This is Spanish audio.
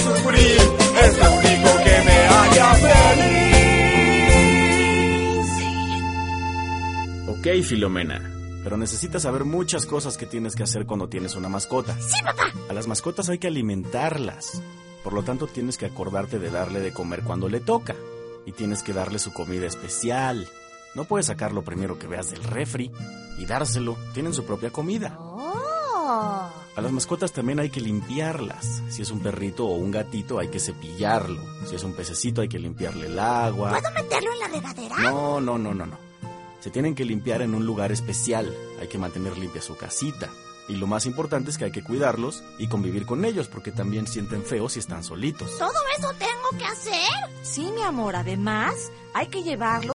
sufrir, es lo único que me haría feliz. Ok, Filomena, pero necesitas saber muchas cosas que tienes que hacer cuando tienes una mascota. ¡Sí, papá! A las mascotas hay que alimentarlas. Por lo tanto, tienes que acordarte de darle de comer cuando le toca. Y tienes que darle su comida especial. No puedes sacar lo primero que veas del refri y dárselo. Tienen su propia comida. ¡Oh! A las mascotas también hay que limpiarlas. Si es un perrito o un gatito, hay que cepillarlo. Si es un pececito, hay que limpiarle el agua. ¿Puedo meterlo en la regadera? No. Se tienen que limpiar en un lugar especial. Hay que mantener limpia su casita. Y lo más importante es que hay que cuidarlos y convivir con ellos, porque también sienten feo si están solitos. ¿Todo eso tengo que hacer? Sí, mi amor, además hay que llevarlo